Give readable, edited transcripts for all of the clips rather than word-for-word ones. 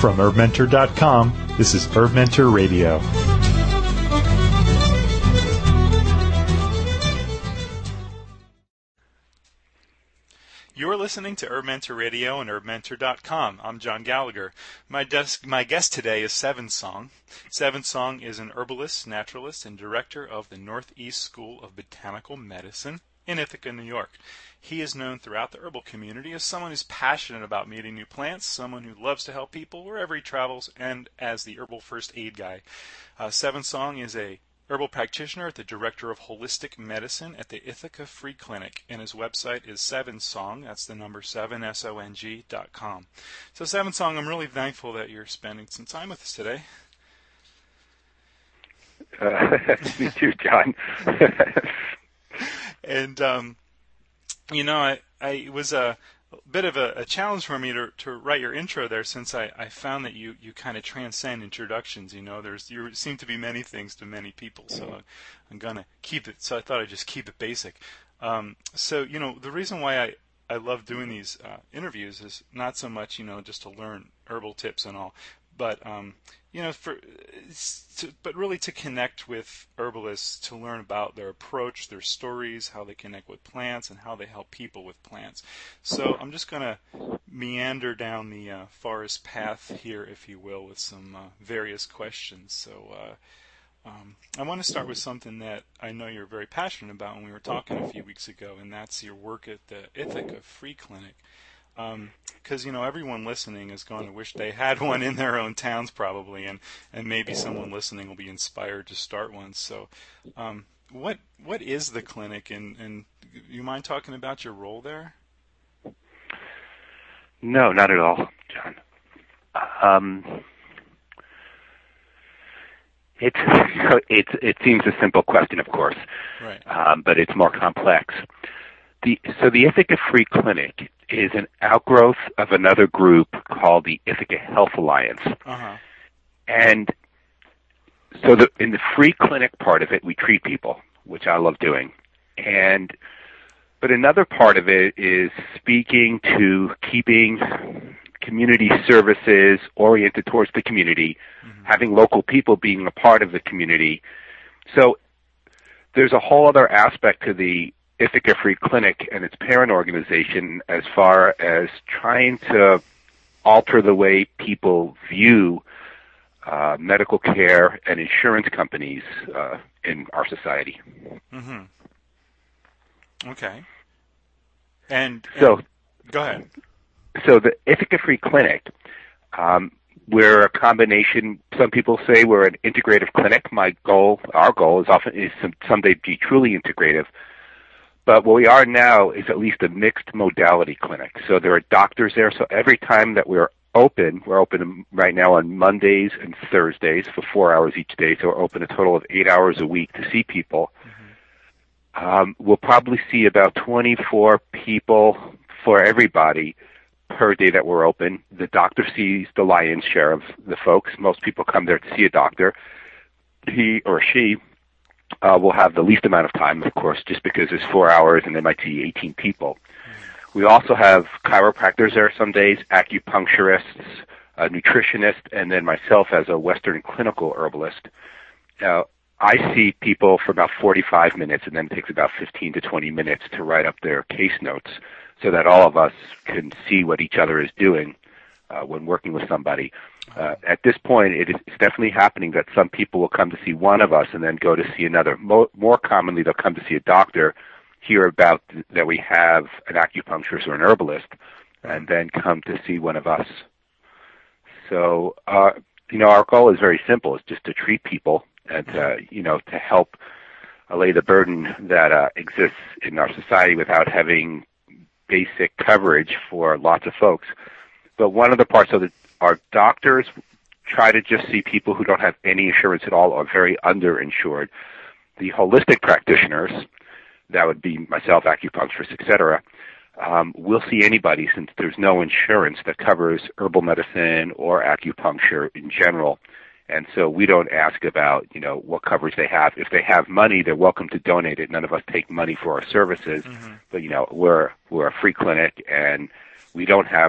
From HerbMentor.com, this is Herb Mentor Radio. You're listening to Herb Mentor Radio and HerbMentor.com. I'm John Gallagher. My guest today is Seven Song. Seven Song is an herbalist, naturalist, and director of the Northeast School of Botanical Medicine in Ithaca, New York. He is known throughout the herbal community as someone who's passionate about meeting new plants, someone who loves to help people wherever he travels, and as the herbal first aid guy. Seven Song is a herbal practitioner at the Director of Holistic Medicine at the Ithaca Free Clinic, and his website is Sevensong, that's the number 7, SONG.com. So Seven Song, I'm really thankful that you're spending some time with us today. Me too, John. And, it was a bit of a challenge for me to write your intro there, since I found that you kind of transcend introductions. You seem to be many things to many people, so I'm going to keep it. So I thought I'd just keep it basic. The reason why I love doing these interviews is not so much, just to learn herbal tips and all, but but really to connect with herbalists, to learn about their approach, their stories, how they connect with plants, and how they help people with plants. So I'm just going to meander down the forest path here, if you will, with some various questions. So I want to start with something that I know you're very passionate about when we were talking a few weeks ago, and that's your work at the Ithaca Free Clinic. Because, everyone listening is going to wish they had one in their own towns probably, and maybe someone listening will be inspired to start one. So what is the clinic, and you mind talking about your role there? No, not at all, John. It seems a simple question, of course, right. But it's more complex. So the Ithaca Free Clinic is an outgrowth of another group called the Ithaca Health Alliance. Uh-huh. And so in the free clinic part of it, we treat people, which I love doing. But another part of it is speaking to keeping community services oriented towards the community, having local people being a part of the community. So there's a whole other aspect to the Ithaca Free Clinic and its parent organization as far as trying to alter the way people view medical care and insurance companies in our society. Mm-hmm. Okay. And so, go ahead. So the Ithaca Free Clinic, we're a combination. Some people say we're an integrative clinic. Our goal is someday to be truly integrative. But what we are now is at least a mixed modality clinic. So there are doctors there. So every time that we're open right now on Mondays and Thursdays for 4 hours each day. So we're open a total of 8 hours a week to see people. Mm-hmm. We'll probably see about 24 people for everybody per day that we're open. The doctor sees the lion's share of the folks. Most people come there to see a doctor. He or she will have the least amount of time, of course, just because it's 4 hours and they might see 18 people. We also have chiropractors there some days, acupuncturists, a nutritionist, and then myself as a Western clinical herbalist. Now, I see people for about 45 minutes, and then it takes about 15 to 20 minutes to write up their case notes so that all of us can see what each other is doing when working with somebody. At this point, it's definitely happening that some people will come to see one of us and then go to see another. More commonly, they'll come to see a doctor, hear about that we have an acupuncturist or an herbalist, and then come to see one of us. So, our goal is very simple. It's just to treat people and to help allay the burden that exists in our society without having basic coverage for lots of folks. But one of the parts of our doctors try to just see people who don't have any insurance at all or very underinsured. The holistic practitioners, that would be myself, acupuncturist, etc., will see anybody since there's no insurance that covers herbal medicine or acupuncture in general. And so we don't ask about, what coverage they have. If they have money, they're welcome to donate it. None of us take money for our services. Mm-hmm. But, we're a free clinic, and we don't have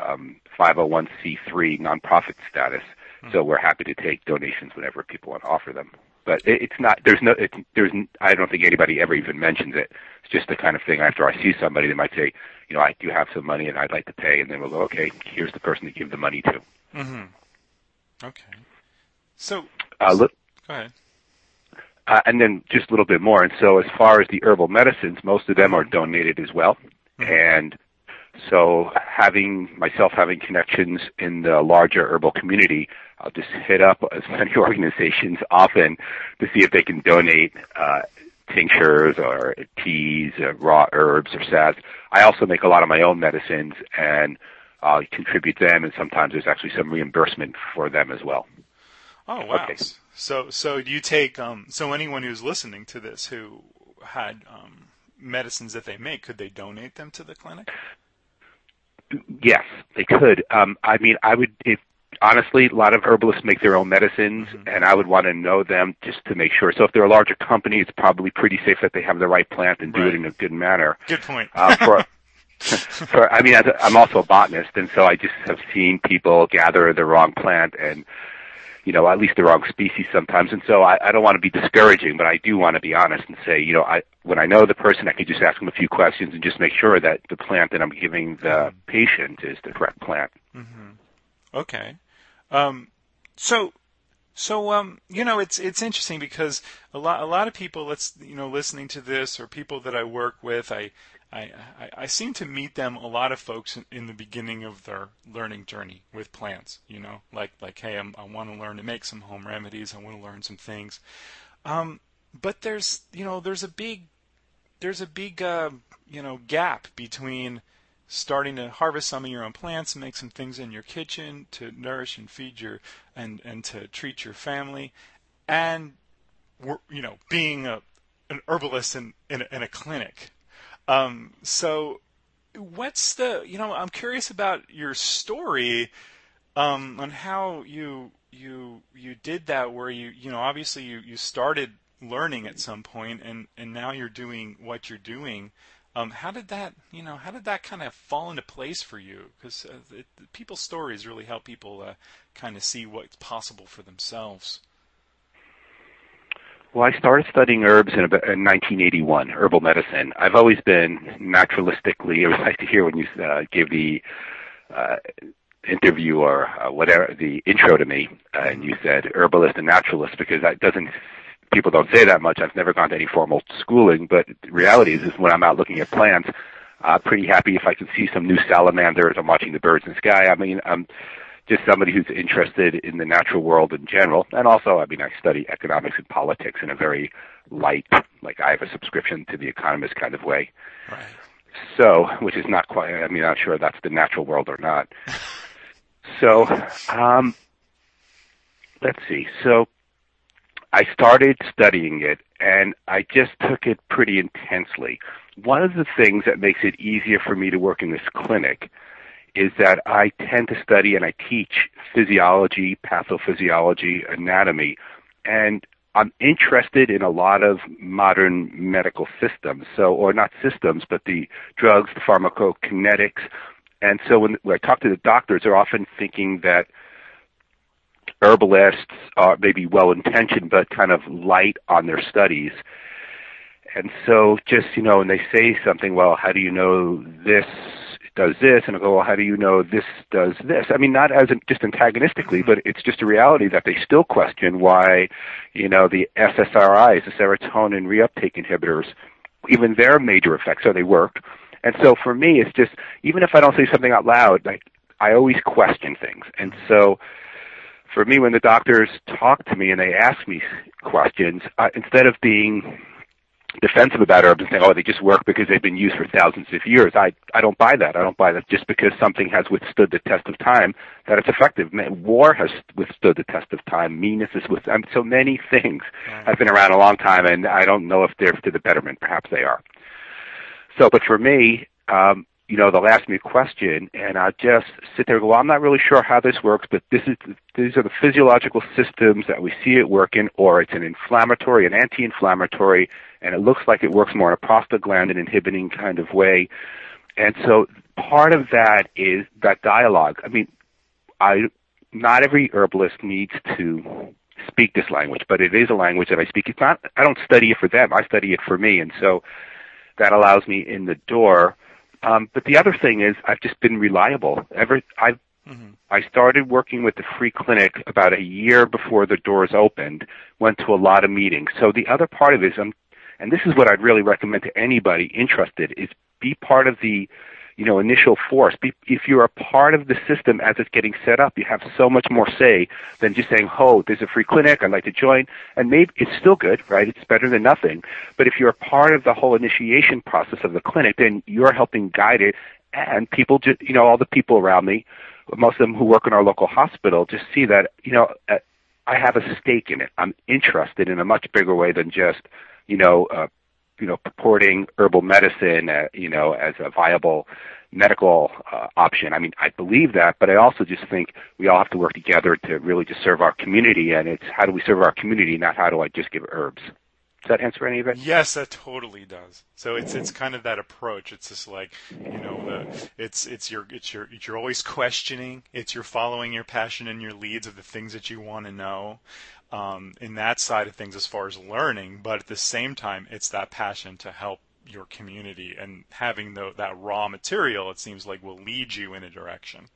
501c3 nonprofit status, so we're happy to take donations whenever people want to offer them. But it's not. I don't think anybody ever even mentions it. It's just the kind of thing. After I see somebody, they might say, I do have some money and I'd like to pay, and then we'll go, okay, here's the person to give the money to. Mm-hmm. Okay. So, go ahead. And then just a little bit more. And so as far as the herbal medicines, most of them are donated as well. Mm-hmm. And so having connections in the larger herbal community, I'll just hit up as many organizations often to see if they can donate tinctures or teas, raw herbs or salves. I also make a lot of my own medicines, and I'll contribute them, and sometimes there's actually some reimbursement for them as well. Oh, wow. Okay. So do you take, so anyone who's listening to this who had medicines that they make, could they donate them to the clinic? Yes, they could. Honestly, a lot of herbalists make their own medicines, and I would want to know them just to make sure. So if they're a larger company, it's probably pretty safe that they have the right plant and do it in a good manner. Good point. I'm also a botanist, and so I just have seen people gather the wrong plant and, at least the wrong species sometimes. And so I don't want to be discouraging, but I do want to be honest and say, when I know the person, I can just ask them a few questions and just make sure that the plant that I'm giving the patient is the correct plant. Mm-hmm. Okay. It's interesting because a lot of people listening to this, or people that I work with, I seem to meet them, a lot of folks in the beginning of their learning journey with plants, like, hey, I want to learn to make some home remedies. I want to learn some things. But there's a big gap between starting to harvest some of your own plants and make some things in your kitchen to nourish and feed and to treat your family, and being an herbalist in a clinic. So what's I'm curious about your story on how you did that, where obviously you started learning at some point, and now you're doing what you're doing. How did that kind of fall into place for you? Because people's stories really help people kind of see what's possible for themselves. Well, I started studying herbs in 1981, herbal medicine. I've always been naturalistically, it was nice to hear when you gave the interview or whatever, the intro to me, and you said herbalist and naturalist, because people don't say that much. I've never gone to any formal schooling, but the reality is when I'm out looking at plants, I'm pretty happy if I can see some new salamanders. I'm watching the birds in the sky. I'm just somebody who's interested in the natural world in general. And also, I study economics and politics in a very light, like I have a subscription to The Economist kind of way. Right. So, which is not quite, I'm not sure that's the natural world or not. So, let's see. So, I started studying it, and I just took it pretty intensely. One of the things that makes it easier for me to work in this clinic is that I tend to study and I teach physiology, pathophysiology, anatomy, and I'm interested in a lot of modern medical systems. Or not systems, but the drugs, the pharmacokinetics. And so when I talk to the doctors, they're often thinking that herbalists are maybe well-intentioned but kind of light on their studies. And so just, when they say something, well, how do you know this does this? And I go, well, how do you know this does this? Not as just antagonistically, but it's just a reality that they still question why, the SSRIs, the serotonin reuptake inhibitors, even their major effects, so they work. And so for me, it's just, even if I don't say something out loud, I always question things. And so for me, when the doctors talk to me and they ask me questions, instead of being defensive about herbs and saying, oh, they just work because they've been used for thousands of years, I don't buy that. I don't buy that just because something has withstood the test of time, that it's effective. War has withstood the test of time. Meanness has withstood. So many things have been around a long time, and I don't know if they're to the betterment. Perhaps they are. So, but for me, they'll ask me a question, and I'll just sit there and go, well, I'm not really sure how this works, but these are the physiological systems that we see it work in, or it's an inflammatory, an anti-inflammatory, and it looks like it works more in a prostaglandin inhibiting kind of way. And so part of that is that dialogue. I mean, not every herbalist needs to speak this language, but it is a language that I speak. It's not, I don't study it for them. I study it for me. And so that allows me in the door. But the other thing is I've just been reliable. I started working with the free clinic about a year before the doors opened, went to a lot of meetings. So the other part of it is, and this is what I'd really recommend to anybody interested, is be part of the initial force. If you're a part of the system as it's getting set up, you have so much more say than just saying, oh, there's a free clinic, I'd like to join. And maybe it's still good, right? It's better than nothing. But if you're a part of the whole initiation process of the clinic, then you're helping guide it. And people just, all the people around me, most of them who work in our local hospital, just see that, I have a stake in it. I'm interested in a much bigger way than just, purporting herbal medicine, as a viable medical option. I mean, I believe that, but I also just think we all have to work together to really just serve our community, and it's how do we serve our community, not how do I just give herbs. Does that answer any of it? Yes, that totally does. So it's kind of that approach. It's just like, you're always questioning. You're following your passion and your leads of the things that you want to know. In that side of things as far as learning, but at the same time, it's that passion to help your community, and having that raw material, it seems like, will lead you in a direction.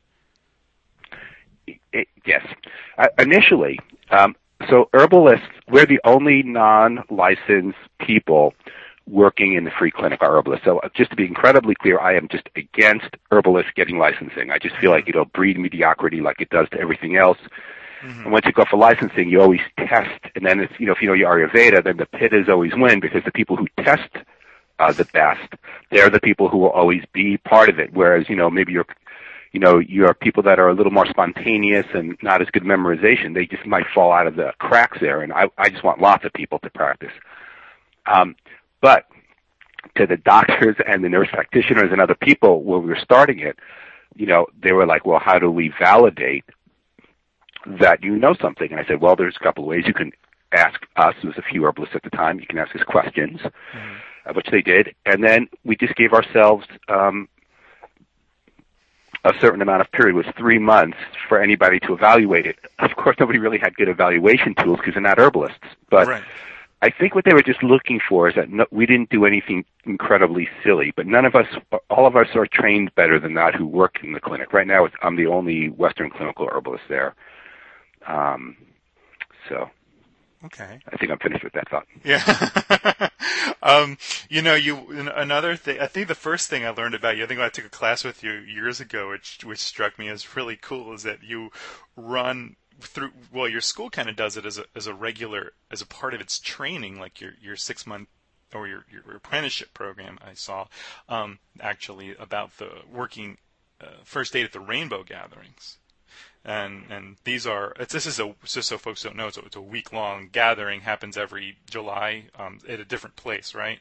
Yes. Initially, so herbalists, we're the only non-licensed people working in the free clinic are herbalists. So just to be incredibly clear, I am just against herbalists getting licensing. I just feel like it'll breed mediocrity like it does to everything else. Mm-hmm. And once you go for licensing, you always test, and then it's, if you know your Ayurveda, then the pittas always win, because the people who test the best, they're the people who will always be part of it. Whereas, maybe you're people that are a little more spontaneous and not as good memorization, they just might fall out of the cracks there. And I just want lots of people to practice. But to the doctors and the nurse practitioners and other people, when we were starting it, they were like, well, how do we validate that you know something? And I said, well, there's a couple of ways. You can ask us. There was a few herbalists at the time. You can ask us questions, which they did. And then we just gave ourselves a certain amount of period. It was 3 months for anybody to evaluate it. Of course, nobody really had good evaluation tools because they're not herbalists. But right. I think what they were just looking for is that we didn't do anything incredibly silly, but all of us are trained better than that who work in the clinic. Right now, I'm the only Western clinical herbalist there. So, okay. I think I'm finished with that thought. Yeah. Another thing, I think the first thing I learned about you, I think I took a class with you years ago, which struck me as really cool, is that you run through, well, your school kind of does it as a part of its training, like your 6 month or your apprenticeship program. I saw, actually, about the working, first aid at the rainbow gatherings. And these are, just so folks don't know, it's a week-long gathering, happens every July at a different place, right?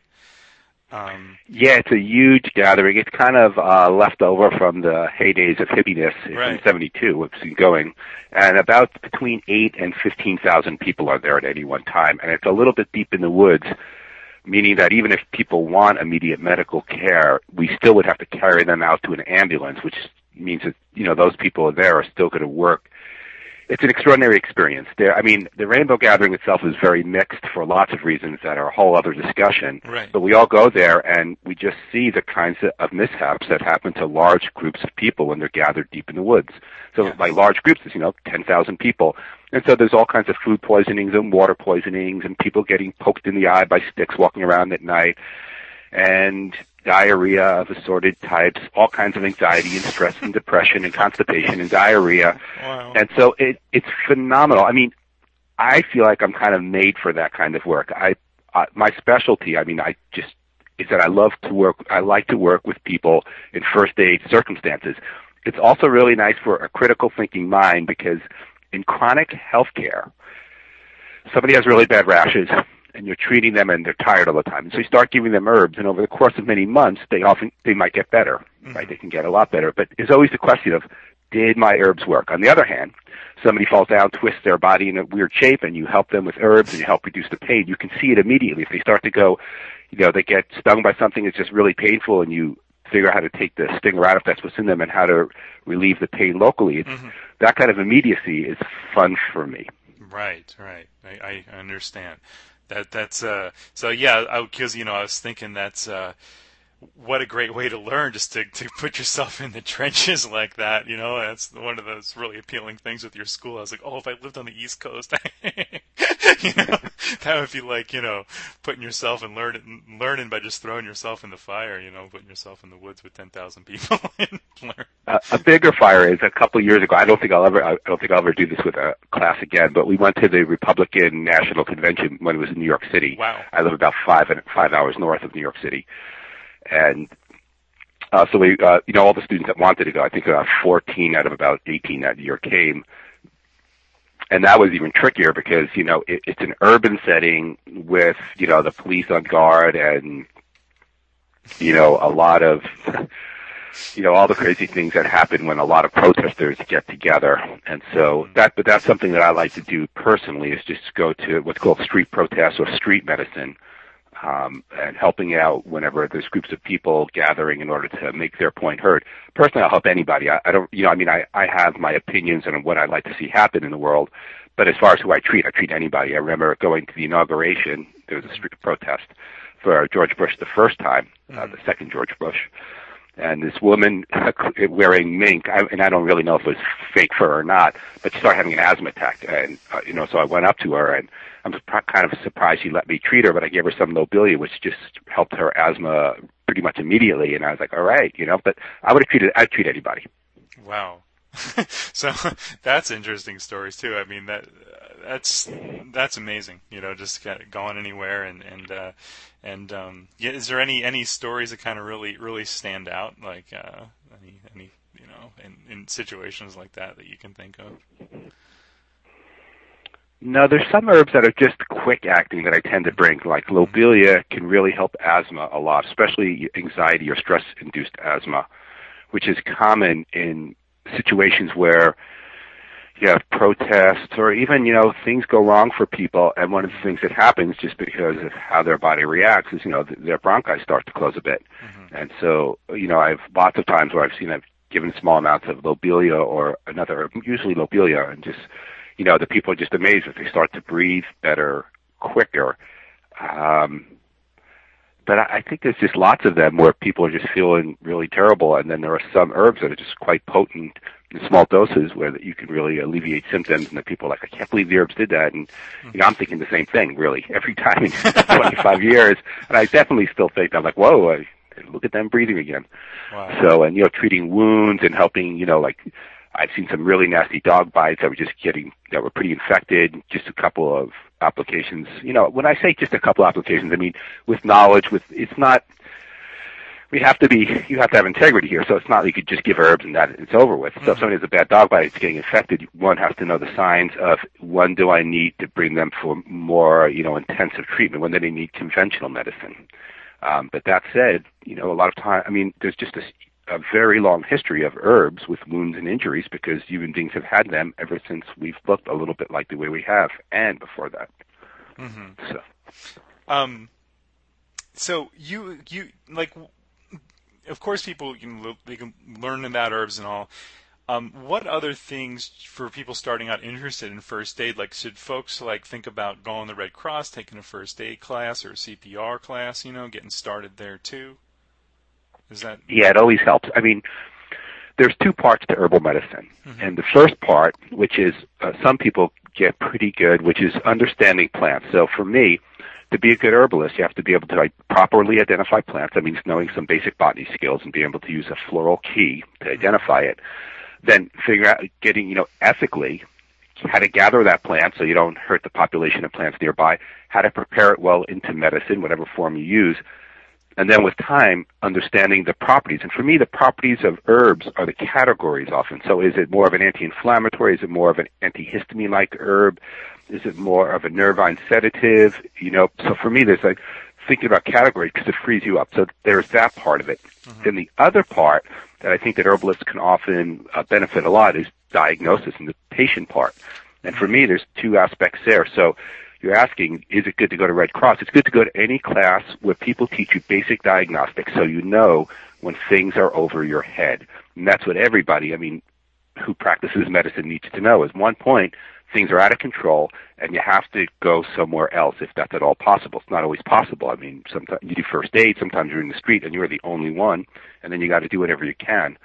Yeah, it's a huge gathering. It's kind of left over from the heydays of hippiness in 72, it's been going. And about between 8,000 and 15,000 people are there at any one time. And it's a little bit deep in the woods, meaning that even if people want immediate medical care, we still would have to carry them out to an ambulance, which means that, those people there are still going to work. It's an extraordinary experience. The Rainbow Gathering itself is very mixed for lots of reasons that are a whole other discussion. Right. But we all go there and we just see the kinds of mishaps that happen to large groups of people when they're gathered deep in the woods. So by large groups, there's, 10,000 people. And so there's all kinds of food poisonings and water poisonings and people getting poked in the eye by sticks walking around at night, and diarrhea of assorted types, all kinds of anxiety and stress and depression and constipation and diarrhea. Wow. And so it's phenomenal. I mean, I feel like I'm kind of made for that kind of work. My specialty, is that I like to work with people in first aid circumstances. It's also really nice for a critical thinking mind, because in chronic health care, somebody has really bad rashes, and you're treating them and they're tired all the time. And so you start giving them herbs, and over the course of many months, they might get better, right? They can get a lot better. But there's always the question of, did my herbs work? On the other hand, somebody falls down, twists their body in a weird shape, and you help them with herbs and you help reduce the pain. You can see it immediately. If they start to go, they get stung by something that's just really painful, and you figure out how to take the stinger out if that's what's in them and how to relieve the pain locally. It's, that kind of immediacy is fun for me. Right. I understand. That's so yeah, because I was thinking that's what a great way to learn, just to put yourself in the trenches like that. That's one of those really appealing things with your school. I was like, oh, if I lived on the East Coast, that would be like, putting yourself and learning by just throwing yourself in the fire, putting yourself in the woods with 10,000 people and learn. A bigger fire is a couple of years ago. I don't think I'll ever do this with a class again, but we went to the Republican National Convention when it was in New York City. Wow. I live about 5 hours north of New York City. And so we, all the students that wanted to go, I think about 14 out of about 18 that year came. And that was even trickier because, it's an urban setting with, the police on guard and, a lot of, all the crazy things that happen when a lot of protesters get together. And so but that's something that I like to do personally, is just go to what's called street protests or street medicine. And helping out whenever there's groups of people gathering in order to make their point heard. Personally, I'll help anybody. I don't, I have my opinions on what I'd like to see happen in the world, but as far as who I treat anybody. I remember going to the inauguration. There was a street protest for George Bush the first time, the second George Bush, and this woman wearing mink, and I don't really know if it was fake fur or not, but she started having an asthma attack, and so I went up to her, and I'm kind of surprised she let me treat her, but I gave her some Lobelia, which just helped her asthma pretty much immediately, and I was like, all right, but I'd treat anybody. Wow. So that's interesting stories too. I mean, that's amazing. Just kind of going anywhere and is there any stories that kind of really stand out, like any in situations like that you can think of? No, there's some herbs that are just quick acting that I tend to bring. Like Lobelia can really help asthma a lot, especially anxiety or stress-induced asthma, which is common in situations where you have protests or even, things go wrong for people. And one of the things that happens just because of how their body reacts is, their bronchi start to close a bit. And so, I've lots of times where I've given small amounts of Lobelia or another herb, usually Lobelia, and just, the people are just amazed that they start to breathe better, quicker. But I think there's just lots of them where people are just feeling really terrible, and then there are some herbs that are just quite potent in small doses where you can really alleviate symptoms, and the people are like, I can't believe the herbs did that. And, I'm thinking the same thing, really, every time in 25 years. And I definitely still think, I'm like, whoa, look at them breathing again. Wow. So, and, treating wounds and helping, like, I've seen some really nasty dog bites that were pretty infected, just a couple of applications. When I say just a couple of applications, I mean with knowledge, you have to have integrity here, so it's not like you could just give herbs and that it's over with. So if somebody has a bad dog bite, it's getting infected, one has to know the signs of when do I need to bring them for more, intensive treatment, when do they need conventional medicine. But that said, a lot of time, there's just a very long history of herbs with wounds and injuries because human beings have had them ever since we've looked a little bit like the way we have, and before that. So you like, of course, people they can learn about herbs and all. What other things for people starting out interested in first aid? Like, should folks think about going to the Red Cross, taking a first aid class or a CPR class? Getting started there too. Yeah, it always helps. There's two parts to herbal medicine. And the first part, which is some people get pretty good, which is understanding plants. So for me, to be a good herbalist, you have to be able to properly identify plants. That means knowing some basic botany skills and being able to use a floral key to identify it. Then figure out getting, ethically how to gather that plant so you don't hurt the population of plants nearby, how to prepare it well into medicine, whatever form you use. And then with time, understanding the properties. And for me, the properties of herbs are the categories often. So is it more of an anti-inflammatory? Is it more of an antihistamine-like herb? Is it more of a nervine sedative? So for me, there's thinking about categories because it frees you up. So there's that part of it. Then the other part that I think that herbalists can often benefit a lot is diagnosis and the patient part. And for me, there's two aspects there. So you're asking, is it good to go to Red Cross? It's good to go to any class where people teach you basic diagnostics so you know when things are over your head. And that's what everybody, who practices medicine needs to know. Is one point, things are out of control, and you have to go somewhere else if that's at all possible. It's not always possible. Sometimes you do first aid, sometimes you're in the street and you're the only one, and then you got to do whatever you can.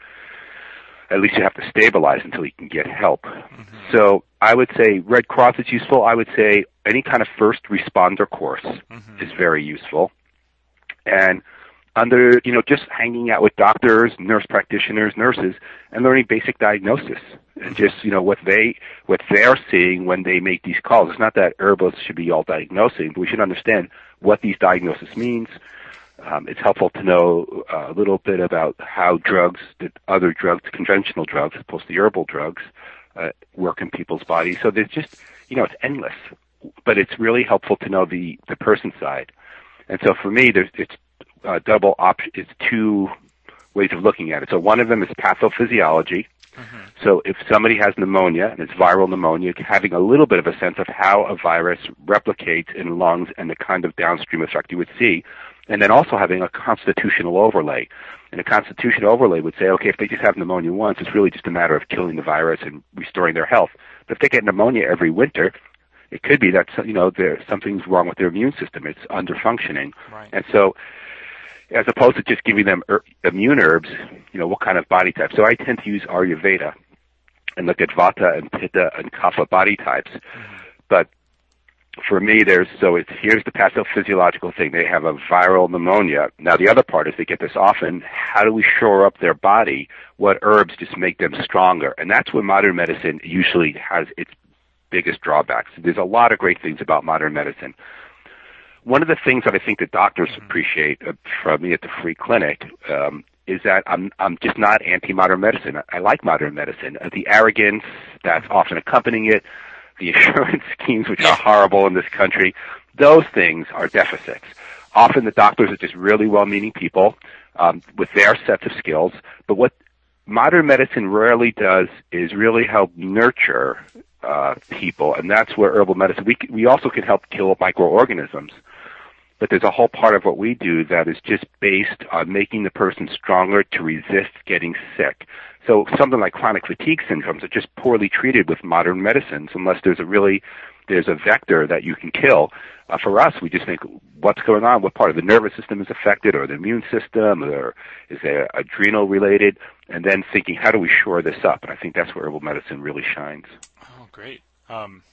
At least you have to stabilize until you can get help. Mm-hmm. So I would say Red Cross is useful. I would say any kind of first responder course is very useful. And just hanging out with doctors, nurse practitioners, nurses, and learning basic diagnosis, and just, what they're seeing when they make these calls. It's not that herbalists should be all diagnosing, but we should understand what these diagnoses means. It's helpful to know a little bit about how other drugs, conventional drugs, as opposed to herbal drugs, work in people's bodies. So there's just, it's endless, but it's really helpful to know the person side. And so for me, it's double option. It's two ways of looking at it. So one of them is pathophysiology. So if somebody has pneumonia, and it's viral pneumonia, having a little bit of a sense of how a virus replicates in lungs and the kind of downstream effect you would see, and then also having a constitutional overlay. And a constitutional overlay would say, okay, if they just have pneumonia once, it's really just a matter of killing the virus and restoring their health. But if they get pneumonia every winter, it could be that, something's wrong with their immune system. It's underfunctioning. Right. And so, as opposed to just giving them immune herbs, what kind of body type. So I tend to use Ayurveda and look at Vata and Pitta and Kapha body types. But for me, here's the pathophysiological thing. They have a viral pneumonia. Now, the other part is they get this often. How do we shore up their body? What herbs just make them stronger? And that's where modern medicine usually has its biggest drawbacks. There's a lot of great things about modern medicine. One of the things that I think that doctors appreciate from me at the free clinic is that I'm just not anti-modern medicine. I like modern medicine. The arrogance that's often accompanying it, the insurance schemes, which are horrible in this country, those things are deficits. Often the doctors are just really well-meaning people with their sets of skills, but what modern medicine rarely does is really help nurture people, and that's where herbal medicine, we also can help kill microorganisms. But there's a whole part of what we do that is just based on making the person stronger to resist getting sick. So something like chronic fatigue syndromes are just poorly treated with modern medicines unless there's a vector that you can kill. For us, we just think, what's going on? What part of the nervous system is affected, or the immune system, or is there adrenal related? And then thinking, how do we shore this up? And I think that's where herbal medicine really shines. Oh, great. I'm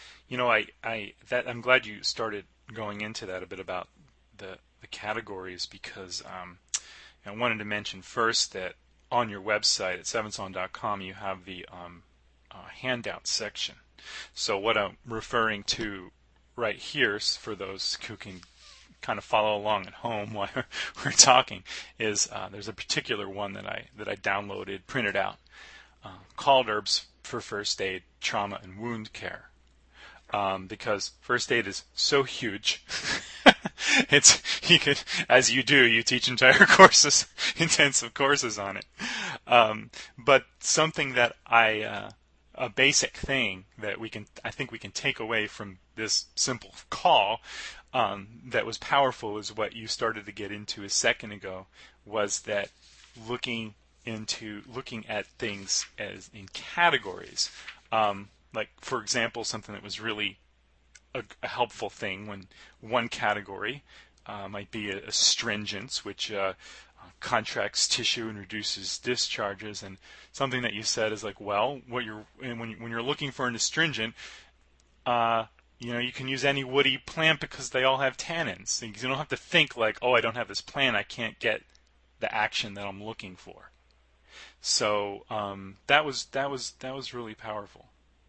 glad you started going into that a bit about the categories, because I wanted to mention first that on your website at sevensong.com you have the handout section. So what I'm referring to right here, for those who can kind of follow along at home while we're talking, is there's a particular one that I downloaded, printed out, called Herbs for First Aid, Trauma, and Wound Care. Because first aid is so huge. You could, as you do, you teach entire courses, intensive courses on it. But something that a basic thing that I think we can take away from this simple call, that was powerful, is what you started to get into a second ago, was that looking at things as in categories. Like, for example, something that was really a helpful thing when one category might be astringents, which contracts tissue and reduces discharges, and something that you said is like, well, when you're looking for an astringent, you can use any woody plant because they all have tannins. You don't have to think like, oh, I don't have this plant, I can't get the action that I'm looking for. So that was really powerful.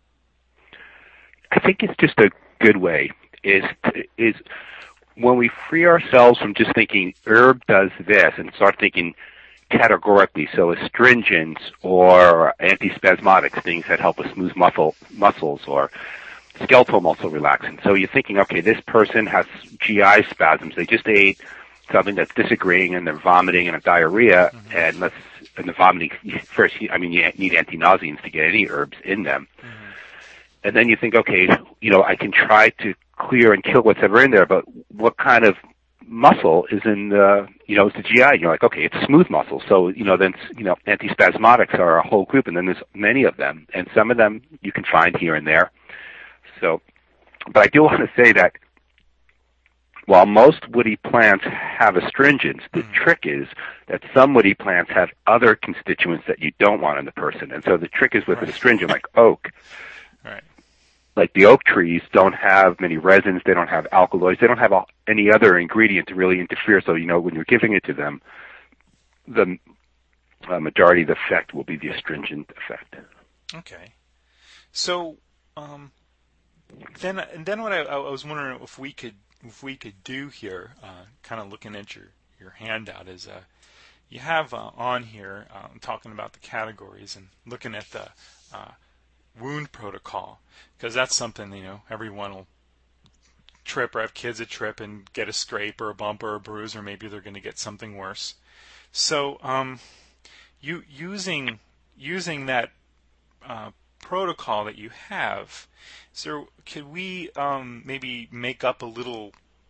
I think it's just a good way is when we free ourselves from just thinking herb does this and start thinking categorically, so astringents or antispasmodics, things that help us smooth muscles, or skeletal muscle relaxants. So you're thinking, okay, this person has GI spasms. They just ate something that's disagreeing, and they're vomiting and a diarrhea, and the vomiting, first, you need anti-nauseants to get any herbs in them. And then you think, okay, I can try to clear and kill whatever in there, but what kind of muscle is in the, it's the GI. And you're like, okay, it's smooth muscle. So, then, antispasmodics are a whole group, and then there's many of them. And some of them you can find here and there. So, but I do want to say that while most woody plants have astringents, the trick is that some woody plants have other constituents that you don't want in the person. And so the trick is with an astringent like oak. Right. Like the oak trees don't have many resins, they don't have alkaloids, they don't have any other ingredient to really interfere. So, when you're giving it to them, the majority of the effect will be the astringent effect. Okay. So, then what I was wondering if we could do here, kind of looking at your handout, is you have on here talking about the categories and looking at the wound protocol, because that's something everyone will trip or have kids that trip and get a scrape or a bump or a bruise, or maybe they're going to get something worse. So you using that protocol that you have, so could we maybe make up a little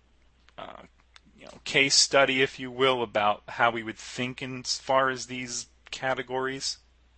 case study, if you will, about how we would think as far as these categories,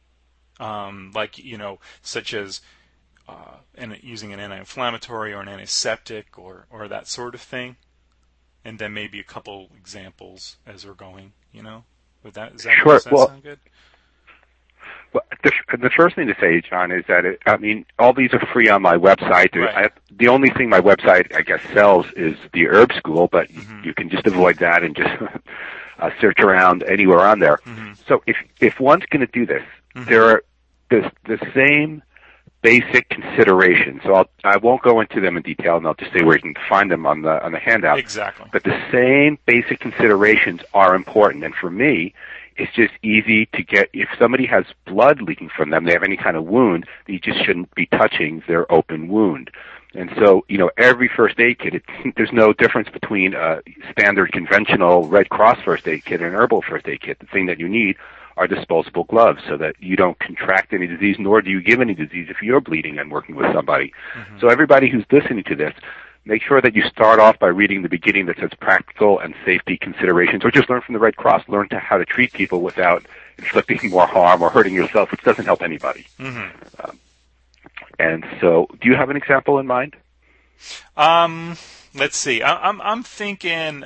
such as using an anti-inflammatory or an antiseptic or that sort of thing, and then maybe a couple examples as we're going. Does that sound good? Well, the first thing to say, John, is that all these are free on my website. Right. The only thing my website, I guess, sells is the Herb School, but you can just avoid that and just search around anywhere on there. Mm-hmm. So if one's going to do this, there are the same basic considerations. So I won't go into them in detail, and I'll just say where you can find them on the handout. Exactly. But the same basic considerations are important, and for me, it's just easy to get. If somebody has blood leaking from them, they have any kind of wound, you just shouldn't be touching their open wound. And so, every first aid kit, there's no difference between a standard conventional Red Cross first aid kit and an herbal first aid kit. The thing that you need are disposable gloves so that you don't contract any disease, nor do you give any disease if you're bleeding and working with somebody. Mm-hmm. So everybody who's listening to this, make sure that you start off by reading the beginning that says practical and safety considerations, or just learn from the Red Cross. Learn how to treat people without inflicting more harm or hurting yourself, which doesn't help anybody. Mm-hmm. And so, do you have an example in mind? Let's see. I'm thinking.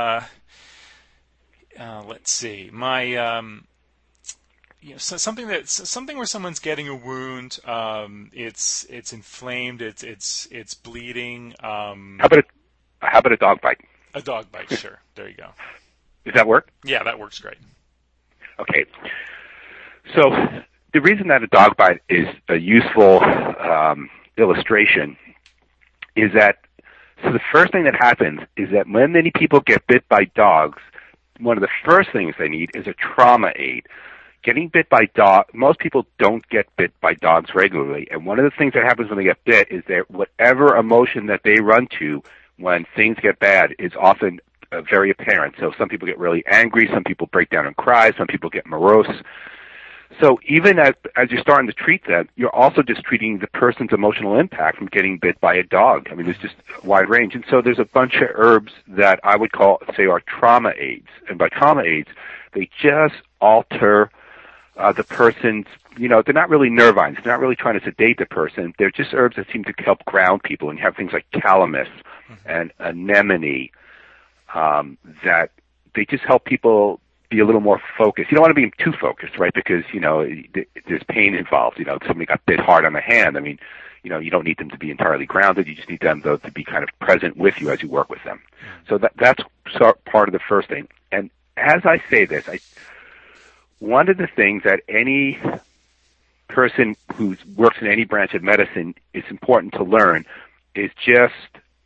Let's see. My something where someone's getting a wound. It's inflamed. It's bleeding. How about a dog bite? A dog bite, sure. There you go. Does that work? Yeah, that works great. Okay. So the reason that a dog bite is a useful illustration is that the first thing that happens is that when many people get bit by dogs, one of the first things they need is a trauma aid. Getting bit by dog, most people don't get bit by dogs regularly, and one of the things that happens when they get bit is that whatever emotion that they run to when things get bad is often very apparent. So some people get really angry, some people break down and cry, some people get morose. So even as you're starting to treat them, you're also just treating the person's emotional impact from getting bit by a dog. I mean, there's just a wide range. And so there's a bunch of herbs that I would say are trauma aids. And by trauma aids, they just alter the person's, they're not really nervines. They're not really trying to sedate the person. They're just herbs that seem to help ground people. And you have things like calamus and anemone that they just help people be a little more focused. You don't want to be too focused, right? Because, there's pain involved. Somebody got bit hard on the hand. I mean, you don't need them to be entirely grounded. You just need them, though, to be kind of present with you as you work with them. So that's part of the first thing. And as I say this, one of the things that any person who works in any branch of medicine is important to learn is just,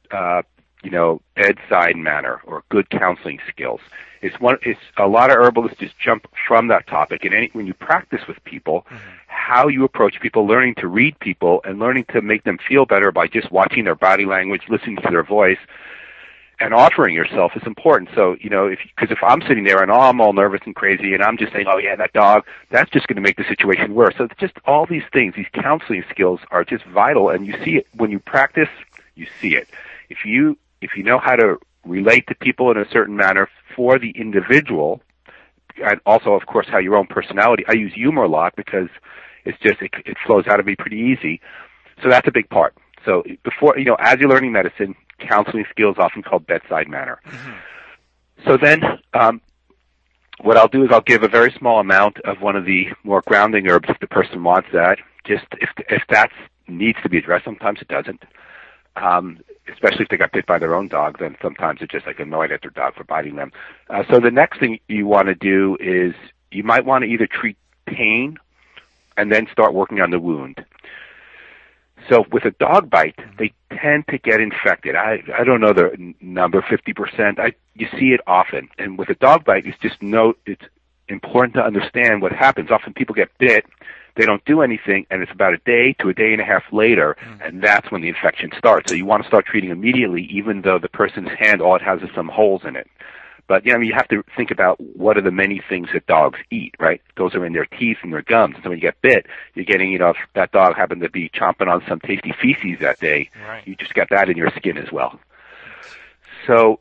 bedside manner or good counseling skills. It's a lot of herbalists just jump from that topic. And when you practice with people, how you approach people, learning to read people and learning to make them feel better by just watching their body language, listening to their voice, and offering yourself is important. So, because if I'm sitting there and I'm all nervous and crazy and I'm just saying, oh yeah, that dog, that's just going to make the situation worse. So it's just all these things, these counseling skills are just vital, and you see it when you practice. You see it. If you know how to relate to people in a certain manner for the individual, and also, of course, how your own personality. I use humor a lot because it's just it flows out of me pretty easy. So that's a big part. So before, as you're learning medicine, counseling skills often called bedside manner. Mm-hmm. So then, what I'll do is I'll give a very small amount of one of the more grounding herbs if the person wants that. Just if that needs to be addressed, sometimes it doesn't. Especially if they got bit by their own dog, then sometimes it's just like annoyed at their dog for biting them. So the next thing you want to do is you might want to either treat pain and then start working on the wound. So with a dog bite, they tend to get infected. I don't know the number, 50%. You see it often. And with a dog bite, it's important to understand what happens. Often people get bit, they don't do anything, and it's about a day to a day and a half later, and that's when the infection starts. So you want to start treating immediately, even though the person's hand, all it has is some holes in it. But, you have to think about what are the many things that dogs eat, right? Those are in their teeth and their gums. And so when you get bit, you're getting, if that dog happened to be chomping on some tasty feces that day, right, you just got that in your skin as well. So,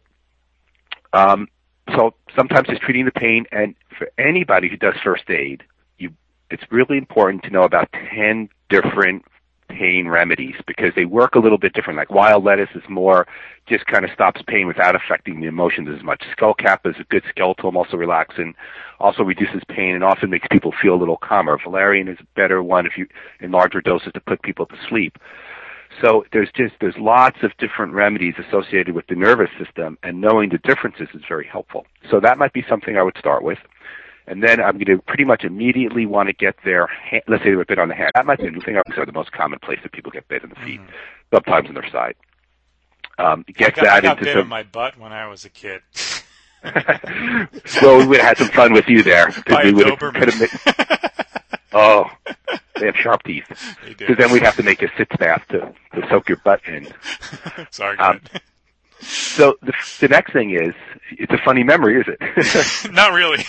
so sometimes it's treating the pain, and for anybody who does first aid, it's really important to know about 10 different pain remedies because they work a little bit different. Like wild lettuce is more just kind of stops pain without affecting the emotions as much. Skullcap is a good skeletal, also relaxing, also reduces pain and often makes people feel a little calmer. Valerian is a better one if you in larger doses to put people to sleep. So there's lots of different remedies associated with the nervous system, and knowing the differences is very helpful. So that might be something I would start with. And then I'm going to pretty much immediately want to get their hand, let's say they were bit on the hand. That might be the thing. Are the most common place that people get bit in the feet, sometimes on their side. I got bit in my butt when I was a kid. Well, we would have had some fun with you there. By a Doberman. Oh, they have sharp teeth. Because then we'd have to make a sitz bath to soak your butt in. Sorry. So the next thing is, it's a funny memory, is it? Not really.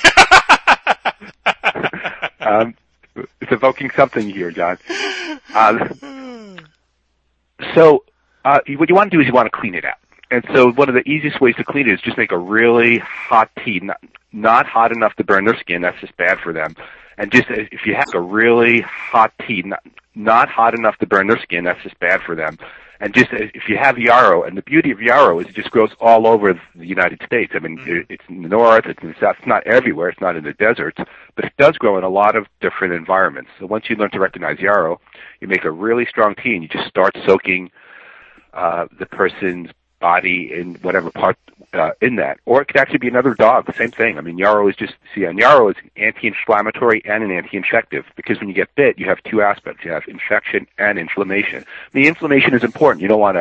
It's evoking something here, John. So what you want to do is you want to clean it out. And so one of the easiest ways to clean it is just make a really hot tea, not hot enough to burn their skin. That's just bad for them. And just if you have a really hot tea, not hot enough to burn their skin, that's just bad for them. And just if you have yarrow, and the beauty of yarrow is it just grows all over the United States. I mean, it's in the north, it's in the south. It's not everywhere. It's not in the deserts, but it does grow in a lot of different environments. So once you learn to recognize yarrow, you make a really strong tea, and you just start soaking the person's body in whatever part in that. Or it could actually be another dog, the same thing. I mean, yarrow is yarrow is anti-inflammatory and an anti-infective, because when you get bit, you have two aspects. You have infection and inflammation. The inflammation is important. You don't want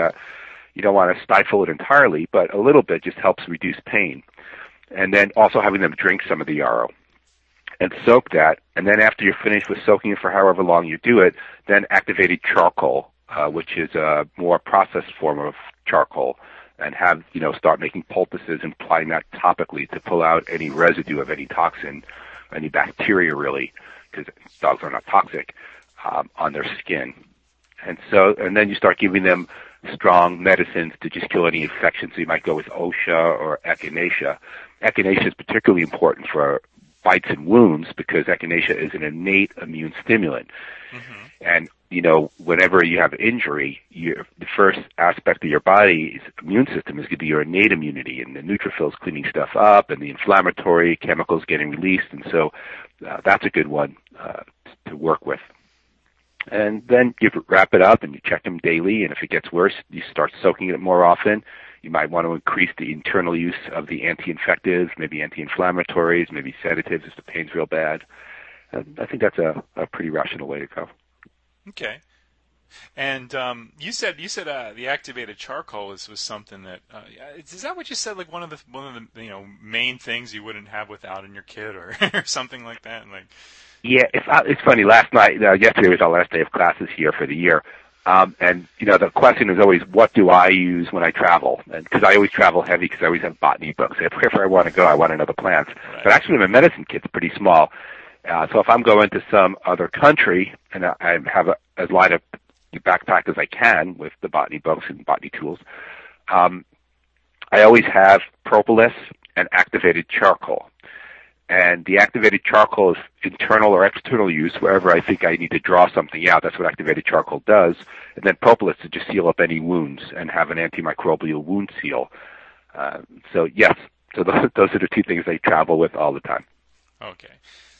to stifle it entirely, but a little bit just helps reduce pain. And then also having them drink some of the yarrow and soak that. And then after you're finished with soaking it for however long you do it, then activated charcoal, which is a more processed form of charcoal, and start making poultices and applying that topically to pull out any residue of any toxin, any bacteria really, because dogs are not toxic, on their skin. And then you start giving them strong medicines to just kill any infections. So you might go with OSHA or echinacea. Echinacea is particularly important for bites and wounds because echinacea is an innate immune stimulant. Mm-hmm. And whenever you have injury, the first aspect of your body's immune system is going to be your innate immunity, and the neutrophils cleaning stuff up, and the inflammatory chemicals getting released, and so that's a good one to work with. And then you wrap it up, and you check them daily, and if it gets worse, you start soaking it more often. You might want to increase the internal use of the anti-infectives, maybe anti-inflammatories, maybe sedatives if the pain's real bad. I think that's a pretty rational way to go. Okay, and you said the activated charcoal was something that is that what you said? Like one of the main things you wouldn't have without in your kit or something like that. Yeah, it's funny. Last night, yesterday was our last day of classes here for the year, and the question is always, what do I use when I travel? And because I always travel heavy, because I always have botany books. If I want to go, I want to know the plants. Right. But actually, my medicine kit's pretty small. So if I'm going to some other country and I have as light a backpack as I can with the botany books and botany tools, I always have propolis and activated charcoal. And the activated charcoal is internal or external use, wherever I think I need to draw something out. That's what activated charcoal does. And then propolis to just seal up any wounds and have an antimicrobial wound seal. So yes, so those are the two things I travel with all the time. Okay.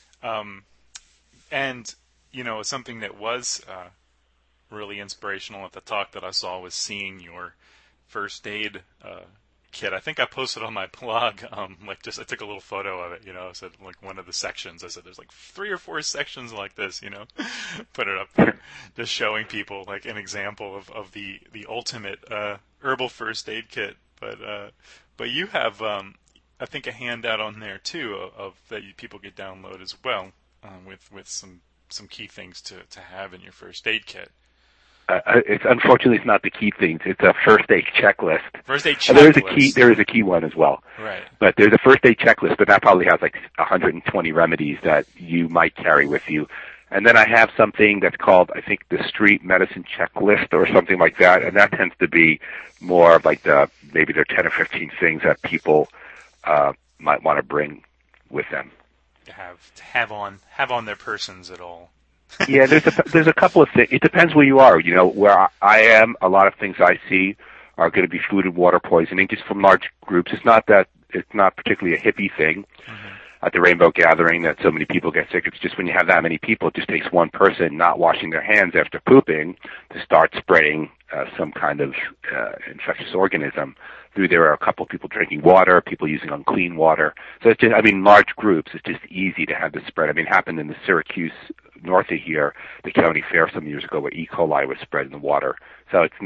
And, something that was really inspirational at the talk that I saw was seeing your first aid kit. I think I posted on my blog, I took a little photo of it, I said, like, one of the sections, I said, there's like 3 or 4 sections like this, put it up there, just showing people, like, an example of the ultimate herbal first aid kit. But you have, I think, a handout on there, too, of that people could download as well, with some key things to have in your first aid kit. Unfortunately, it's not the key things. It's a first aid checklist. First aid checklist. There is a key one as well. Right. But there's a first aid checklist, but that probably has like 120 remedies that you might carry with you. And then I have something that's called, I think, the Street Medicine Checklist or something like that, and that tends to be more of like maybe there are 10 or 15 things that people might want to bring with them. To have on their persons at all. Yeah, there's a couple of things. It depends where you are. Where I am, a lot of things I see are going to be food and water poisoning, just from large groups. It's not particularly a hippie thing at the Rainbow Gathering that so many people get sick. It's just when you have that many people, it just takes one person not washing their hands after pooping to start spreading some kind of infectious organism through there. Are a couple of people drinking water, people using unclean water. So it's just, large groups, it's just easy to have the spread. It happened in the Syracuse, north of here, the county fair some years ago, where E. coli was spread in the water. So it's,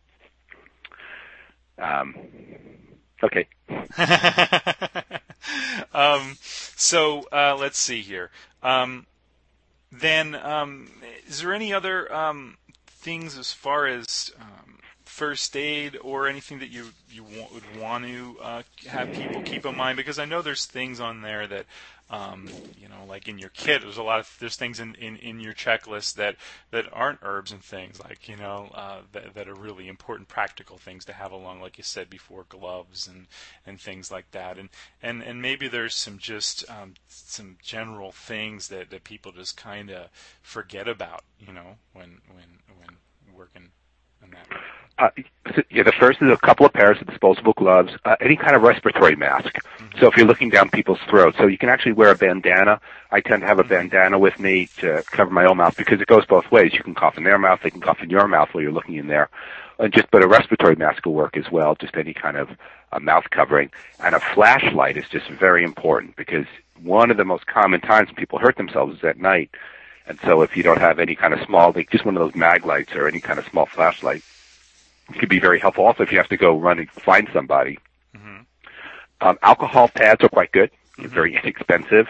okay. So let's see here. Then, is there any other things as far as first aid or anything that you would want to have people keep in mind? Because I know there's things on there that, like in your kit, there's things in your checklist that aren't herbs and things, like, that are really important practical things to have along, like you said before, gloves and things like that. And maybe there's some general things that people just kind of forget about, when working on that. The first is a couple of pairs of disposable gloves, any kind of respiratory mask. So if you're looking down people's throats, so you can actually wear a bandana. I tend to have a bandana with me to cover my own mouth because it goes both ways. You can cough in their mouth, they can cough in your mouth while you're looking in there. But a respiratory mask will work as well, just any kind of mouth covering. And a flashlight is just very important because one of the most common times when people hurt themselves is at night. And so if you don't have any kind of small, like just one of those mag lights or any kind of small flashlight, it could be very helpful. Also, if you have to go run and find somebody. Alcohol pads are quite good. They're very inexpensive.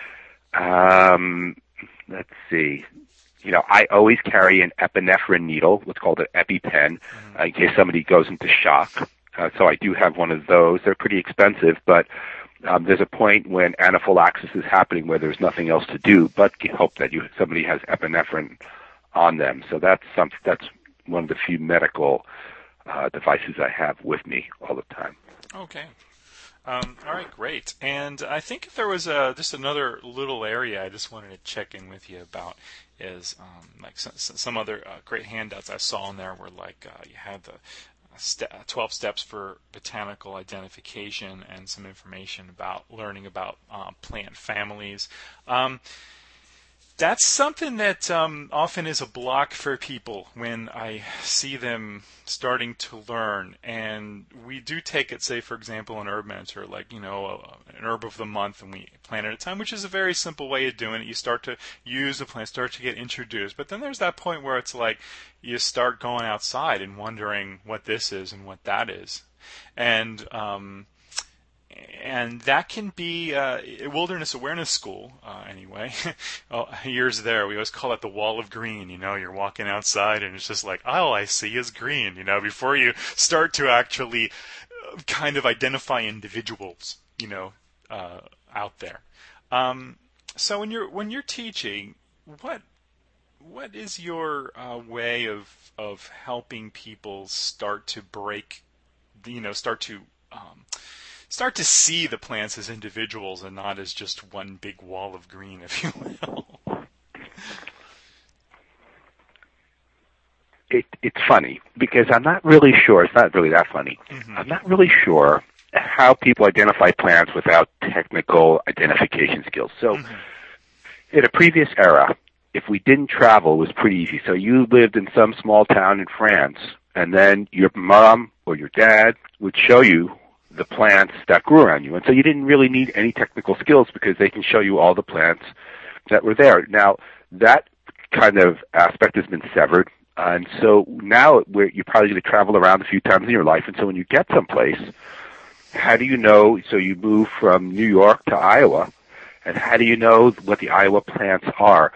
Let's see. I always carry an epinephrine needle, what's called an EpiPen, in case somebody goes into shock. So I do have one of those. They're pretty expensive, but there's a point when anaphylaxis is happening where there's nothing else to do but hope that somebody has epinephrine on them. So that's one of the few medical devices I have with me all the time. Okay. All right, great. And I think if there was just another little area I just wanted to check in with you about is like some other great handouts I saw in there were like you had the 12 steps for botanical identification and some information about learning about plant families. That's something that often is a block for people when I see them starting to learn. And we do take it, say, for example, an herb mentor, like, an herb of the month, and we plant at a time, which is a very simple way of doing it. You start to use the plant, start to get introduced. But then there's that point where it's like you start going outside and wondering what this is and what that is. And that can be a wilderness awareness school, anyway. Years there, we always call it the wall of green. You're walking outside and it's just like, all I see is green, before you start to actually kind of identify individuals, out there. So when you're teaching, what is your way of helping people start to break, start to start to see the plants as individuals and not as just one big wall of green, if you will. It's funny because I'm not really sure. It's not really that funny. Mm-hmm. I'm not really sure how people identify plants without technical identification skills. So, in a previous era, if we didn't travel, it was pretty easy. So you lived in some small town in France, and then your mom or your dad would show you the plants that grew around you. And so you didn't really need any technical skills because they can show you all the plants that were there. Now, that kind of aspect has been severed. And so now you're probably going to travel around a few times in your life. And so when you get someplace, how do you know? So you move from New York to Iowa, and how do you know what the Iowa plants are?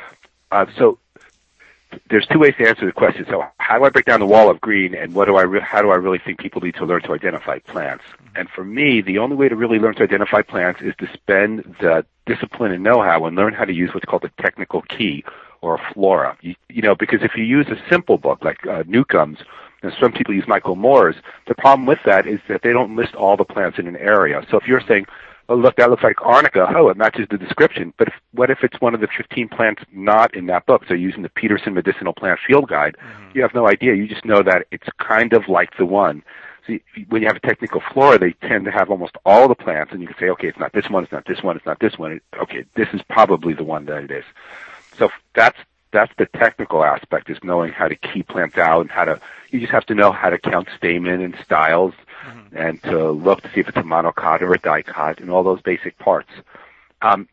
So there's two ways to answer the question. So how do I break down the wall of green, and how do I really think people need to learn to identify plants? And for me, the only way to really learn to identify plants is to spend the discipline and know-how and learn how to use what's called a technical key or a flora. You know, because if you use a simple book like Newcomb's, and some people use Michael Moore's, the problem with that is that they don't list all the plants in an area. So if you're saying, oh, look, that looks like arnica. Oh, it matches the description. But what if it's one of the 15 plants not in that book? So using the Peterson Medicinal Plant Field Guide, you have no idea. You just know that it's kind of like the one. So when you have a technical flora, they tend to have almost all the plants, and you can say, okay, it's not this one, it's not this one, it's not this one. Okay, this is probably the one that it is. So that's the technical aspect, is knowing how to keep plants out and you just have to know how to count stamen and styles and to look to see if it's a monocot or a dicot and all those basic parts. How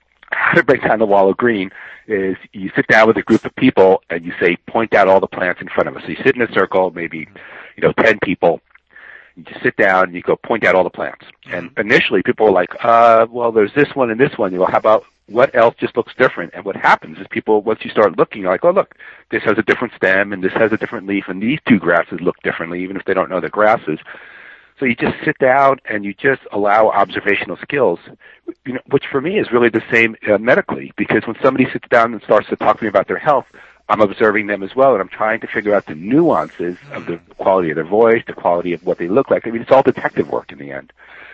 to break down the wall of green is you sit down with a group of people and you say, point out all the plants in front of us. So you sit in a circle, maybe, 10 people. You just sit down and you go, point out all the plants. And initially people are like, well, there's this one and this one. You go, how about what else just looks different? And what happens is people, once you start looking, you're like, oh, look, this has a different stem and this has a different leaf, and these two grasses look differently, even if they don't know the grasses. So you just sit down and you just allow observational skills, which for me is really the same medically, because when somebody sits down and starts to talk to me about their health, I'm observing them as well, and I'm trying to figure out the nuances of the quality of their voice, the quality of what they look like. I mean, it's all detective work in the end.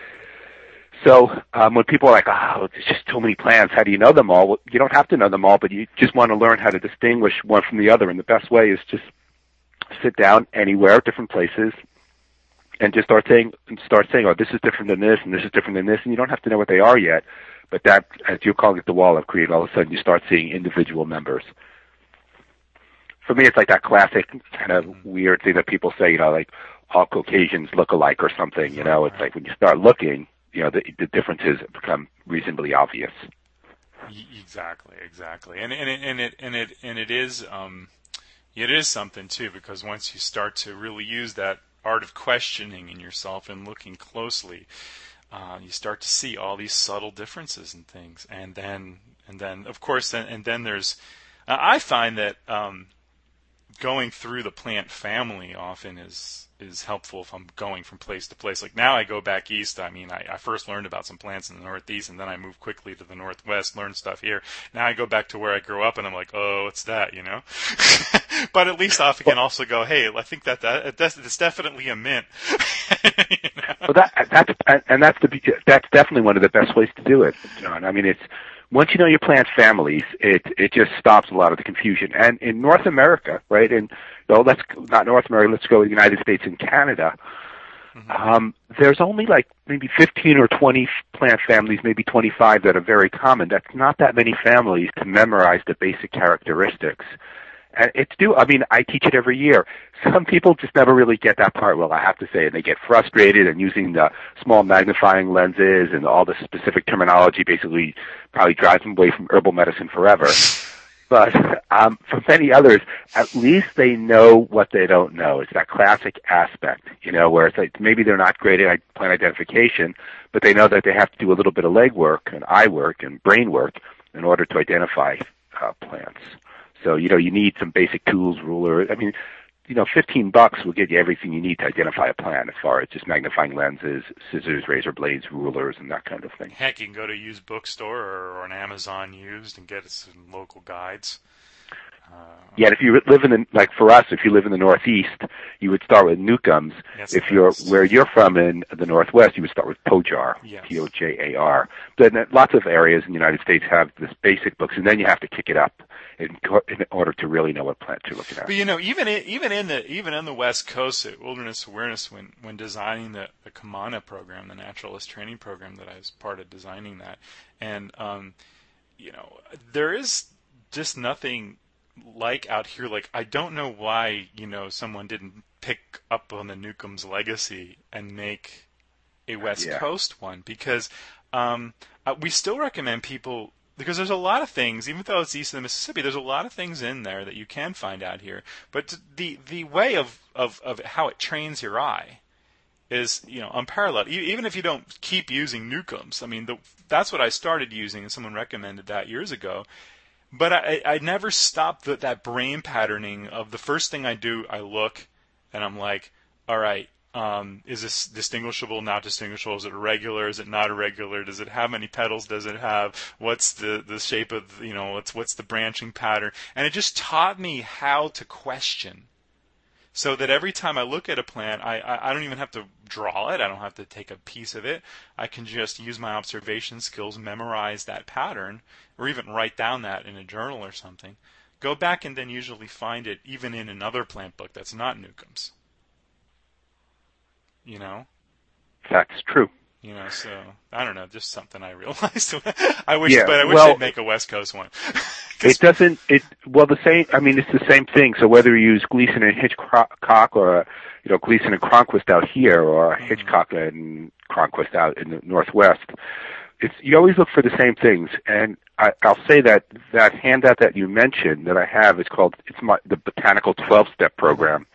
So when people are like, oh, there's just too many plants, how do you know them all? Well, you don't have to know them all, but you just want to learn how to distinguish one from the other, and the best way is just sit down anywhere, different places, and just start saying, oh, this is different than this, and this is different than this, and you don't have to know what they are yet, but that, as you're calling it, the wall of green, all of a sudden you start seeing individual members. For me, it's like that classic kind of weird thing that people say, like all Caucasians look alike or something. It's like when you start looking, the differences become reasonably obvious. Exactly, and it is something too, because once you start to really use that art of questioning in yourself and looking closely, you start to see all these subtle differences in things, and then of course, then there's. I find that going through the plant family often is helpful if I'm going from place to place. Like now I go back east. I mean, I first learned about some plants in the Northeast, and then I moved quickly to the Northwest, learned stuff here. Now I go back to where I grew up, and I'm like, oh, what's that, But at least I can also go, hey, I think it's definitely a mint. Well, that's definitely one of the best ways to do it, John. I mean, once you know your plant families, it just stops a lot of the confusion. And in North America, right? And let's not North America. Let's go to the United States and Canada. There's only like maybe 15 or 20 plant families, maybe 25 that are very common. That's not that many families to memorize the basic characteristics. And I teach it every year. Some people just never really get that part well, I have to say, and they get frustrated, and using the small magnifying lenses and all the specific terminology basically probably drives them away from herbal medicine forever. But for many others, at least they know what they don't know. It's that classic aspect, where it's like maybe they're not great at plant identification, but they know that they have to do a little bit of leg work and eye work and brain work in order to identify plants. So, you need some basic tools, ruler. I mean, $15 will get you everything you need to identify a plant, as far as just magnifying lenses, scissors, razor blades, rulers, and that kind of thing. Heck, you can go to a used bookstore or an Amazon used and get some local guides. Yeah, if you live in the, like for us, if you live in the Northeast, you would start with Newcombs. Yes, If you're where you're from in the Northwest, you would start with Pojar, yes. Pojar. Then lots of areas in the United States have this basic books, and then you have to kick it up in order to really know what plants you're looking at. But even in the West Coast at Wilderness Awareness, when designing the Kumana program, the naturalist training program that I was part of designing that, and there is just nothing like out here. Like, I don't know why someone didn't pick up on the Newcomb's legacy and make a West Coast one, because we still recommend people, because there's a lot of things, even though it's east of the Mississippi, there's a lot of things in there that you can find out here. But the way of how it trains your eye is unparalleled. Even if you don't keep using Newcombs, I mean that's what I started using, and someone recommended that years ago. But I never stopped that brain patterning of the first thing I do, I look, and I'm like, all right, is this distinguishable, not distinguishable? Is it irregular? Is it not irregular? Does it have many petals? Does it have, what's the shape of, what's the branching pattern? And it just taught me how to question. So that every time I look at a plant, I don't even have to draw it. I don't have to take a piece of it. I can just use my observation skills, memorize that pattern, or even write down that in a journal or something. Go back and then usually find it even in another plant book that's not Newcomb's. That's true. So I don't know, just something I realized. I wish they'd make a West Coast one. It doesn't. The same. I mean, it's the same thing. So whether you use Gleason and Hitchcock, or Gleason and Cronquist out here, or Hitchcock and Cronquist out in the Northwest, you always look for the same things. And I'll say that handout that you mentioned that I have is called the Botanical 12-Step Program.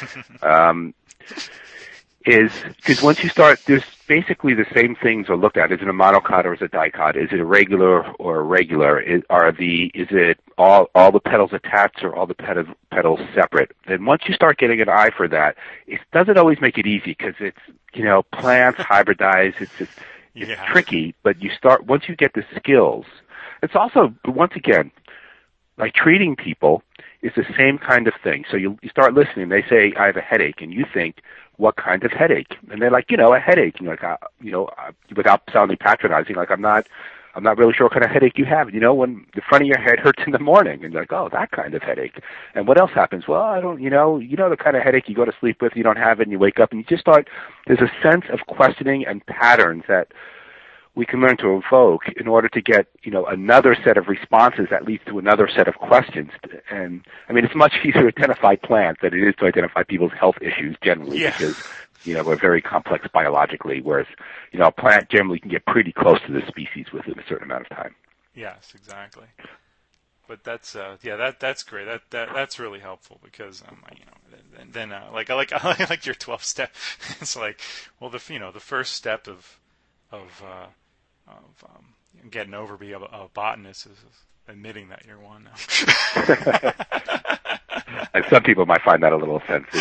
Is because once you start, there's basically the same things are looked at. Is it a monocot or is it a dicot? Is it irregular or irregular? Is it all the petals attached or all the petals separate? Then once you start getting an eye for that, it doesn't always make it easy, because it's plants hybridize. It's tricky, but once you get the skills. It's also, once again, like treating people is the same kind of thing. So you start listening. They say, I have a headache, and you think, what kind of headache? And they're like, a headache. And you're like, without sounding patronizing, like, I'm not really sure what kind of headache you have. When the front of your head hurts in the morning, and you're like, oh, that kind of headache. And what else happens? Well, I don't, the kind of headache you go to sleep with, you don't have it, and you wake up, and you just start, there's a sense of questioning and patterns that we can learn to evoke in order to get, another set of responses that leads to another set of questions. And I mean, it's much easier to identify plants than it is to identify people's health issues generally, because, we're very complex biologically, whereas, a plant generally can get pretty close to the species within a certain amount of time. Yes, exactly. But that's that's great. That's really helpful, because then I like your 12-step. It's like, well, the first step of getting over being a botanist is admitting that you're one now. And some people might find that a little offensive.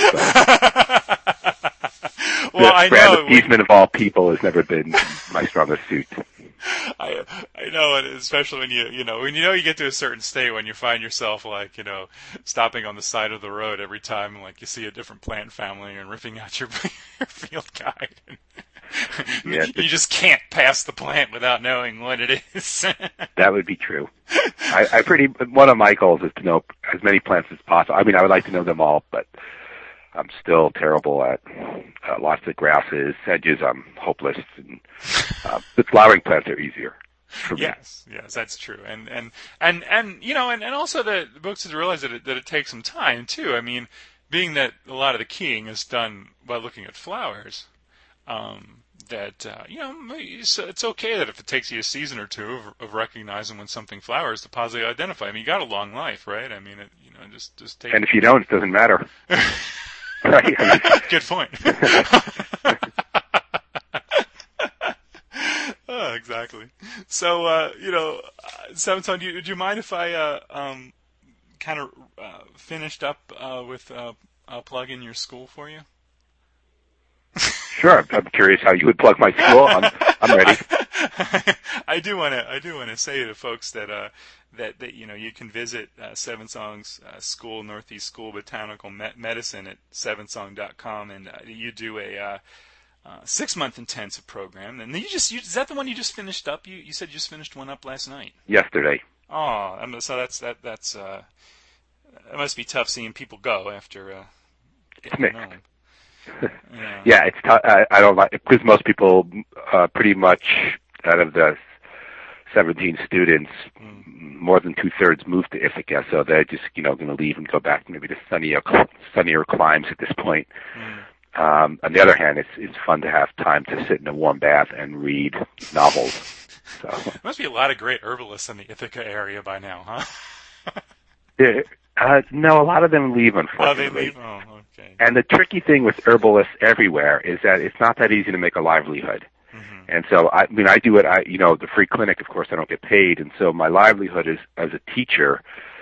Well, I know. Appeasement of all people has never been my strongest suit. I know, and especially when you get to a certain state when you find yourself stopping on the side of the road every time you see a different plant family and ripping out your field guide. You just can't pass the plant without knowing what it is. That would be true. One of my goals is to know as many plants as possible. I mean, I would like to know them all, but I'm still terrible at lots of grasses, sedges. I'm hopeless. And the flowering plants are easier for me. Yes, that's true. And also the books has realized that it takes some time too. I mean, being that a lot of the keying is done by looking at flowers. It's okay that if it takes you a season or two of recognizing when something flowers to positively identify. I mean, you got a long life, right? I mean, just take. And if you don't, it doesn't matter. Right? Good point. Oh, exactly. So, Sabaton, do you mind if I kind of finished up with plugging your school for you? Sure. I'm curious how you would plug my school. I'm ready. I do want to say to folks that that you can visit Seven Songs School, Northeast School Botanical Medicine at sevensong.com, and you do a 6-month intensive program. And is that the one you just finished up? You said you just finished one up last night. Yesterday. Oh, so that's it must be tough seeing people go after. It's mixed. Yeah, it's tough. I don't like, because most people, pretty much out of the 17 students, more than 2/3 moved to Ithaca, so they're just going to leave and go back maybe to sunnier climes at this point. On the other hand, it's fun to have time to sit in a warm bath and read novels. So there must be a lot of great herbalists in the Ithaca area by now, huh? No, a lot of them leave, unfortunately. Oh, they leave? Oh, okay. And the tricky thing with herbalists everywhere is that it's not that easy to make a livelihood. Mm-hmm. And so, I do it, the free clinic, of course, I don't get paid, and so my livelihood is as a teacher.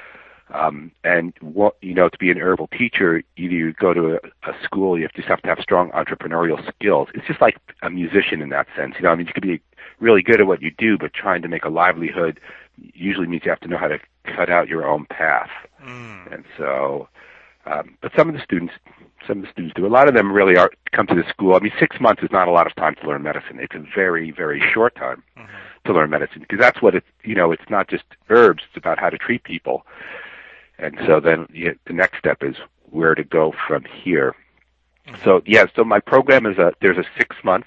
And to be an herbal teacher, either you go to a school, you just have to have strong entrepreneurial skills. It's just like a musician in that sense. You could be really good at what you do, but trying to make a livelihood usually means you have to know how to cut out your own path. And so, but some of the students do. A lot of them really come to the school. 6 months is not a lot of time to learn medicine. It's a very, very short time to learn medicine, because that's what it's not just herbs, it's about how to treat people. And so then the next step is where to go from here. So my program there's a 6-month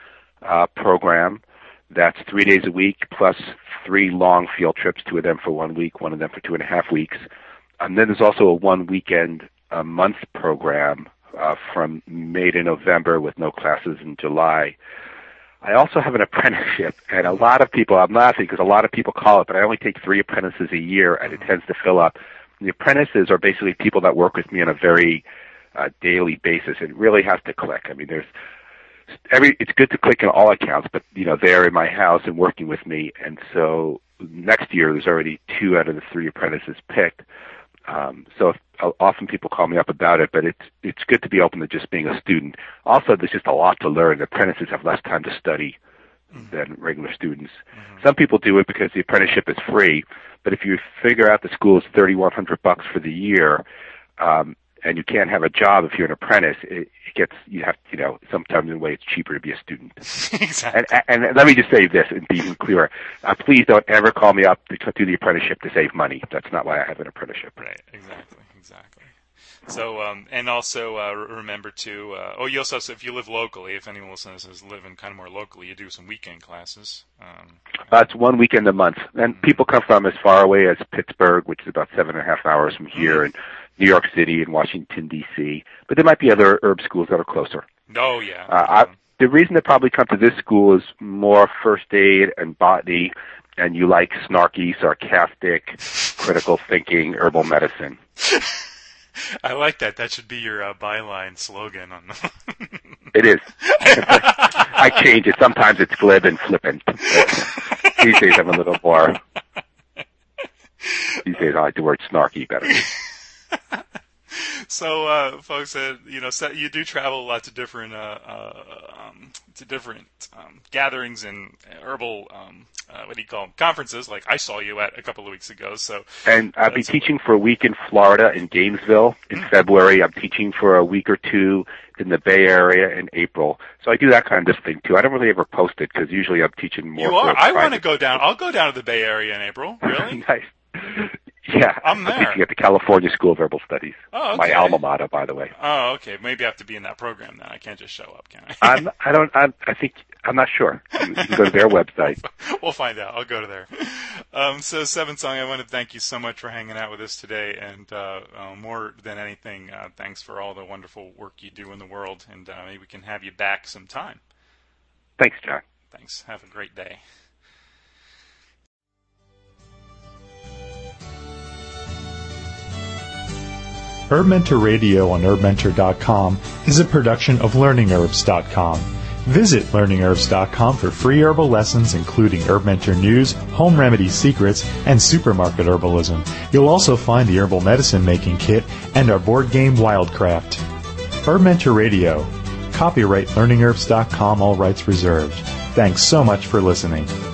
program that's 3 days a week plus 3 long field trips, 2 of them for 1 week, 1 of them for 2.5 weeks. And then there's also a 1 weekend a month program from May to November with no classes in July. I also have an apprenticeship, and a lot of people, I'm laughing because a lot of people call it, but I only take 3 apprentices a year, and it tends to fill up. The apprentices are basically people that work with me on a very daily basis. It really has to click. It's good to click on all accounts, but they're in my house and working with me, and so next year there's already 2 out of the 3 apprentices picked. So often people call me up about it, but it's good to be open to just being a student. Also, there's just a lot to learn. The apprentices have less time to study than regular students. Some people do it because the apprenticeship is free, but if you figure out the school is $3,100 for the year, and you can't have a job if you're an apprentice, sometimes in a way it's cheaper to be a student. Exactly. And let me just say this and be even clearer. Please don't ever call me up to do the apprenticeship to save money. That's not why I have an apprenticeship. Right, exactly. So, and also remember to, you also, if you live locally, if anyone listening is living kind of more locally, you do some weekend classes. It's 1 weekend a month. And people come from as far away as Pittsburgh, which is about 7.5 hours from here, and New York City and Washington, D.C. But there might be other herb schools that are closer. Oh, yeah. The reason they probably come to this school is more first aid and botany, and you like snarky, sarcastic, critical thinking herbal medicine. I like that. That should be your byline slogan on the... It is. I change it. Sometimes it's glib and flippant. These days I'm a little more... These days I like the word snarky better. So, folks, you do travel a lot to different gatherings and herbal, conferences, like I saw you at a couple of weeks ago. So, and I'll be teaching for a week in Florida in Gainesville in February. I'm teaching for a week or 2 in the Bay Area in April. So I do that kind of thing too. I don't really ever post it because usually I'm teaching more. You are. I want to go down. I'll go down to the Bay Area in April. Really? Nice. Yeah, I'm teaching at the California School of Herbal Studies. Oh, okay. My alma mater, by the way. Oh, okay. Maybe I have to be in that program then. I can't just show up, can I? I'm not sure. You can go to their website. We'll find out. I'll go to there. So, Seven Song, I want to thank you so much for hanging out with us today, and more than anything, thanks for all the wonderful work you do in the world, and maybe we can have you back sometime. Thanks, John. Thanks. Have a great day. Herb Mentor Radio on HerbMentor.com is a production of LearningHerbs.com. Visit LearningHerbs.com for free herbal lessons including Herb Mentor news, home remedy secrets, and supermarket herbalism. You'll also find the herbal medicine making kit and our board game Wildcraft. Herb Mentor Radio. Copyright LearningHerbs.com, all rights reserved. Thanks so much for listening.